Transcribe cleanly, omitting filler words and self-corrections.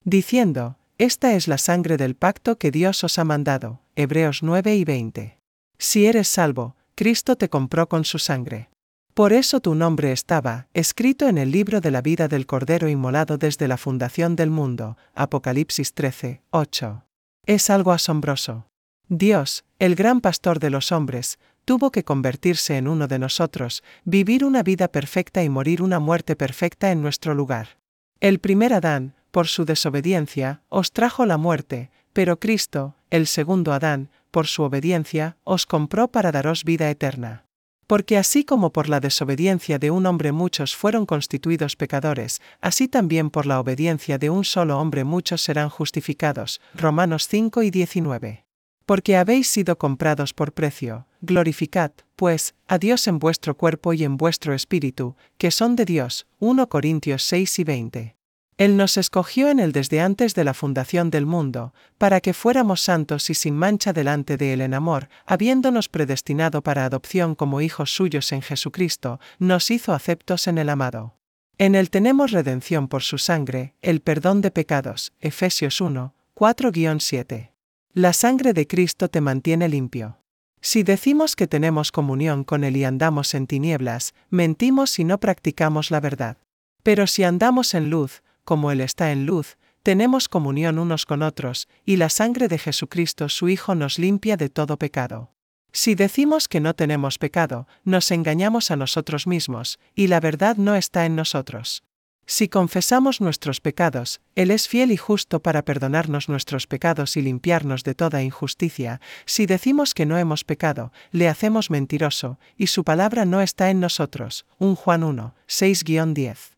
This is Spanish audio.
diciendo: «Esta es la sangre del pacto que Dios os ha mandado». Hebreos 9:20. Si eres salvo, Cristo te compró con su sangre. Por eso tu nombre estaba escrito en el libro de la vida del Cordero inmolado desde la fundación del mundo. Apocalipsis 13:8. Es algo asombroso. Dios, el gran pastor de los hombres, tuvo que convertirse en uno de nosotros, vivir una vida perfecta y morir una muerte perfecta en nuestro lugar. El primer Adán, por su desobediencia, os trajo la muerte, pero Cristo, el segundo Adán, por su obediencia, os compró para daros vida eterna. Porque así como por la desobediencia de un hombre muchos fueron constituidos pecadores, así también por la obediencia de un solo hombre muchos serán justificados. Romanos 5:19. Porque habéis sido comprados por precio, glorificad, pues, a Dios en vuestro cuerpo y en vuestro espíritu, que son de Dios. 1 Corintios 6:20. Él nos escogió en él desde antes de la fundación del mundo, para que fuéramos santos y sin mancha delante de él en amor, habiéndonos predestinado para adopción como hijos suyos en Jesucristo, nos hizo aceptos en el amado. En él tenemos redención por su sangre, el perdón de pecados. Efesios 1:4-7. La sangre de Cristo te mantiene limpio. Si decimos que tenemos comunión con él y andamos en tinieblas, mentimos y no practicamos la verdad. Pero si andamos en luz, como Él está en luz, tenemos comunión unos con otros, y la sangre de Jesucristo su Hijo nos limpia de todo pecado. Si decimos que no tenemos pecado, nos engañamos a nosotros mismos, y la verdad no está en nosotros. Si confesamos nuestros pecados, Él es fiel y justo para perdonarnos nuestros pecados y limpiarnos de toda injusticia. Si decimos que no hemos pecado, le hacemos mentiroso, y su palabra no está en nosotros. 1 Juan 1:6-10.